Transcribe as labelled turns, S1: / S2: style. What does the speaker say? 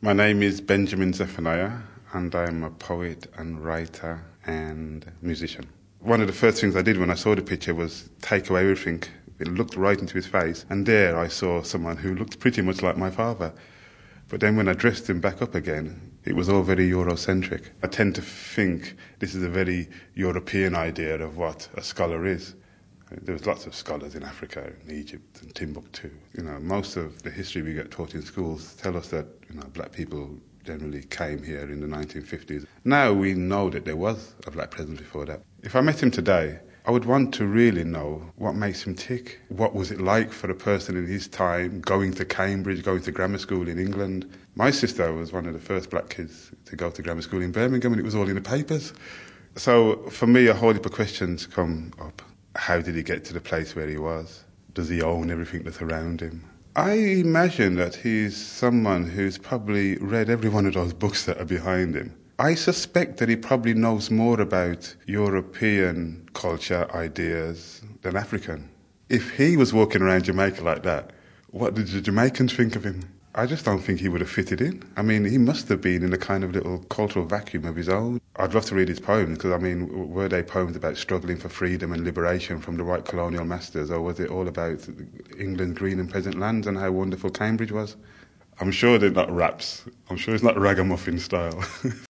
S1: My name is Benjamin Zephaniah, and I'm a poet and writer and musician. One of the first things I did when I saw the picture was take away everything. It looked right into his face, and there I saw someone who looked pretty much like my father. But then when I dressed him back up again, it was all very Eurocentric. I tend to think this is a very European idea of what a scholar is. There was lots of scholars in Africa, in Egypt and Timbuktu. Most of the history we get taught in schools tell us that, black people generally came here in the 1950s. Now we know that there was a black presence before that. If I met him today, I would want to really know what makes him tick. What was it like for a person in his time, going to Cambridge, going to grammar school in England? My sister was one of the first black kids to go to grammar school in Birmingham, and it was all in the papers. So for me, a whole heap of questions come up. How did he get to the place where he was? Does he own everything that's around him? I imagine that he's someone who's probably read every one of those books that are behind him. I suspect that he probably knows more about European culture, ideas, than African. If he was walking around Jamaica like that, what did the Jamaicans think of him? I just don't think he would have fitted in. I mean, he must have been in a kind of little cultural vacuum of his own. I'd love to read his poems, because, were they poems about struggling for freedom and liberation from the white colonial masters, or was it all about England's green and peasant lands and how wonderful Cambridge was? I'm sure they're not raps. I'm sure it's not ragamuffin style.